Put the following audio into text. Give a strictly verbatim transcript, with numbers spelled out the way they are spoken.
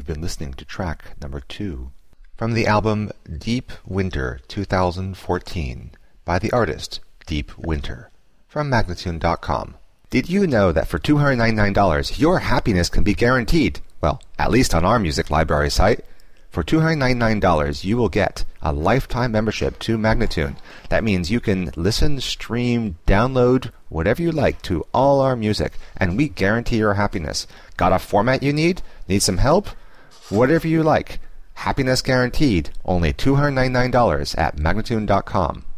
You've been listening to track number two from the album Deep Winter two thousand fourteen by the artist Deep Winter from Magnatune dot com. Did you know that for two hundred ninety-nine dollars your happiness can be guaranteed? Well, at least on our music library site. For two hundred ninety-nine dollars you will get a lifetime membership to Magnatune. That means you can listen, stream, download, whatever you like to all our music, and we guarantee your happiness. Got a format you need? Need some help? Whatever you like. Happiness guaranteed. Only two hundred ninety-nine dollars at Magnatune dot com.